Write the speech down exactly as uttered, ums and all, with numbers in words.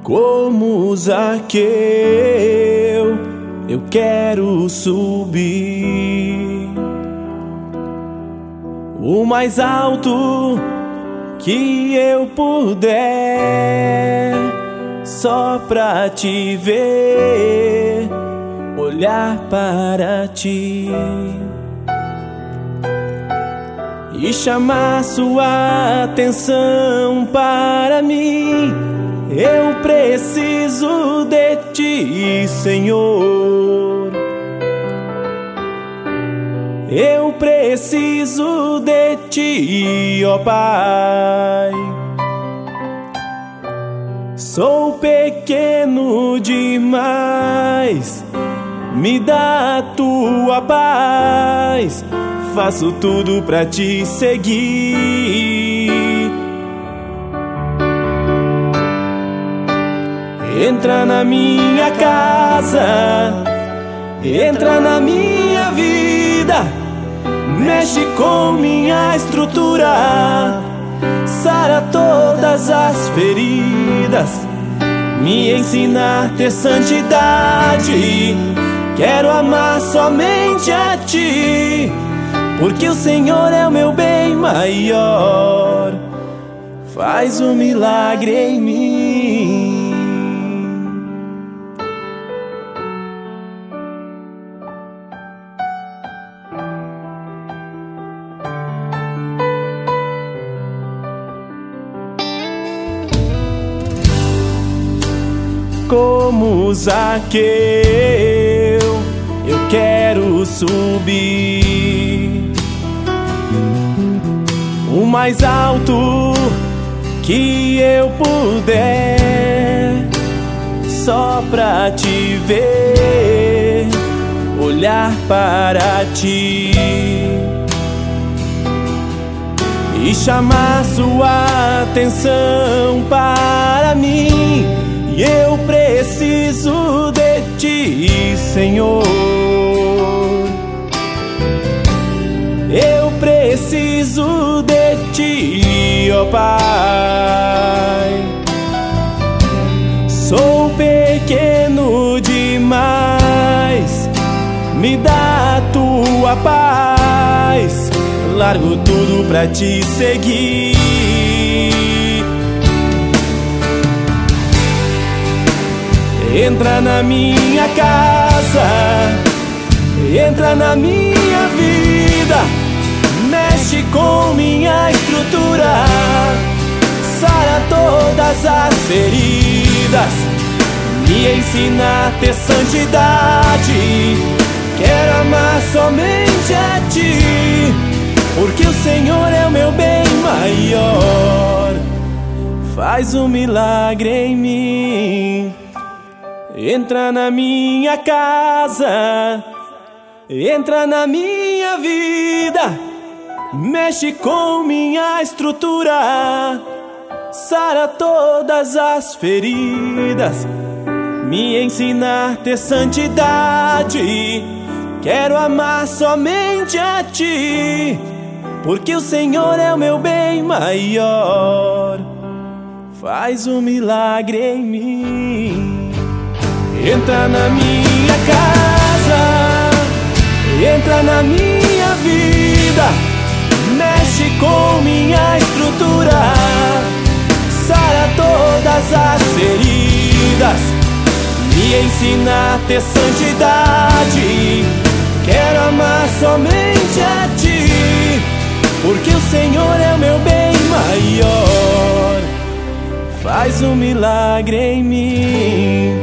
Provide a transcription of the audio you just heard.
Como Zaqueu, eu quero subir o mais alto que eu puder, só pra te ver, olhar para ti e chamar sua atenção para mim. Eu preciso de ti, Senhor. Eu preciso de ti, ó Pai. Sou pequeno demais, me dá a tua paz. Faço tudo pra te seguir. Entra na minha casa, entra na minha vida, mexe com minha estrutura, sara todas as feridas, me ensina a ter santidade. Quero amar somente a ti, porque o Senhor é o meu bem maior. Faz um milagre em mim. Como Zaqueu, eu quero subir o mais alto que eu puder, só pra te ver, olhar para ti e chamar sua atenção para mim. Eu preciso de ti, Senhor. Eu preciso de ti, ó Pai. Sou pequeno demais, me dá a tua paz. Largo tudo pra te seguir. Entra na minha casa, entra na minha vida, mexe com minha estrutura, sara todas as feridas, me ensina a ter santidade. Quero amar somente a ti, porque o Senhor é o meu bem maior. Faz um milagre em mim. Entra na minha casa, entra na minha vida, mexe com minha estrutura, sara todas as feridas, me ensina a ter santidade. Quero amar somente a ti, porque o Senhor é o meu bem maior. Faz um milagre em mim. Entra na minha casa, entra na minha vida, mexe com minha estrutura, sara todas as feridas, me ensina a ter santidade. Quero amar somente a ti, porque o Senhor é o meu bem maior. Faz um milagre em mim.